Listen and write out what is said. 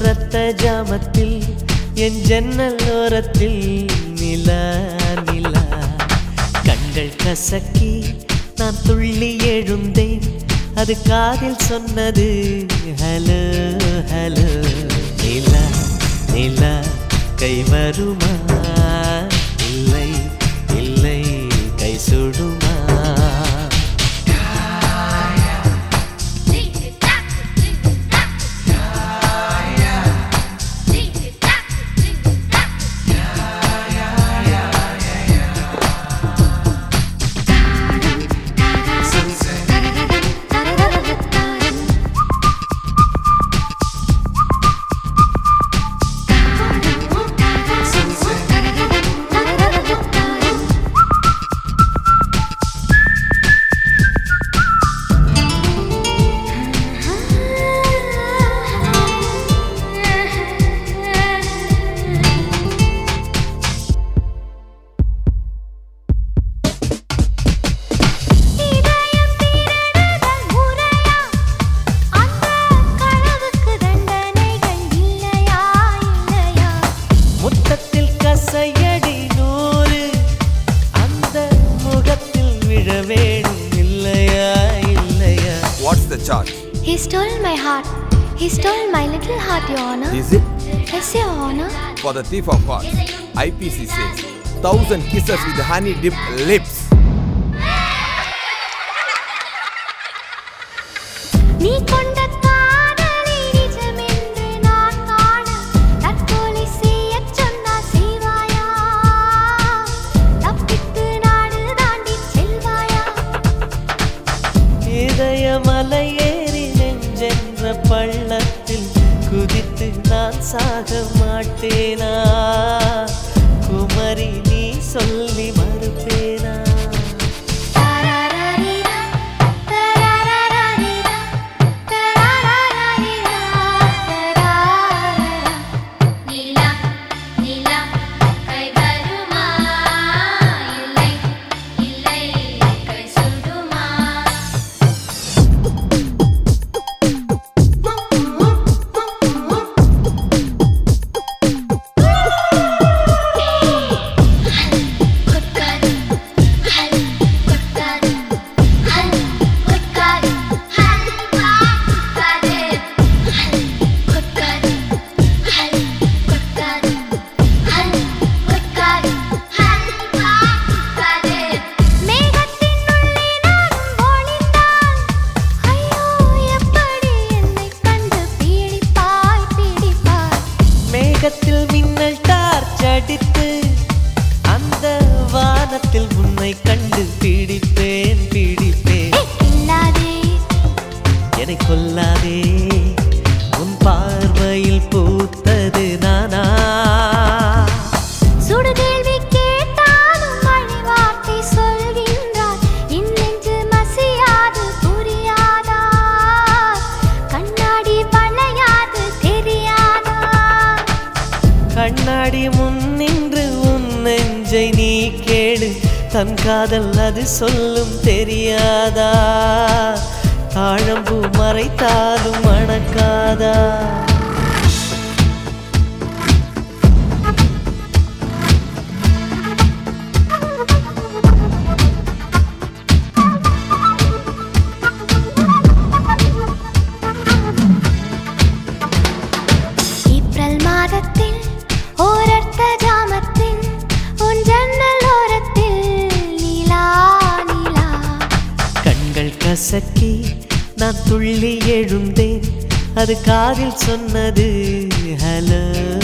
ரத்த ஜாமத்தில் என் ஜன்னல் ஓரத்தில் நிலா நிலா கண்கள் கசக்கி நான் துள்ளி எழுந்தேன் அது காதில் சொன்னது ஹலோ ஹலோ நிலா நிலா கை வருமா இல்லை இல்லை கை சுடுமா What's the charge? He stole my heart. He stole my little heart, Your Honor. Is it? Yes, Your Honor. For the thief of hearts, IPC says 1,000 kisses with honey-dipped lips. நீ கொண்ட காதலை நிஜமென்று நான் காண தற்கொலை செய்யச் சொன்னா செய்வாயா? தப்பித்து நாடு தாண்டி செல்வாயா? இதயமலை ஏறி நெஞ்சென்ற பள்ளத்தில் குதித்து நான் சாக மாட்டேனா? குமரி நீ சொல்லி மறுப்பேனா? மேகத்தில் மின்னல் டார்ச் அடித்து அந்த வானத்தில் உன்னை கண்டு பிடிப்பேன் பிடிப்பேன். என்னை கொல்லாதே உன் பார்வையில் பூத்தது நானா? சுடுகேள்வி கேட்டாலும் மழை வார்த்தை சொல்கின்றார். இன்னென்று மசியாது புரியாதா? கண்ணாடி வளையாது தெரியாதா? கண்ணாடி முன் நின்று உன் நெஞ்சை நீ கேளு தன் காதல் அது சொல்லும் தெரியாதா? தாழம்பூ மறைத்தாலும் மணக்காதா? ஏப்ரல் மாதத்தில் ஓரத்த ஜாமத்தில் உன் ஜன்னல் ஓரத்தில் நீலா நீலா கண்கள் கசக்கி நான் துள்ளி எழுந்தேன் அது காதில் சொன்னது ஹலோ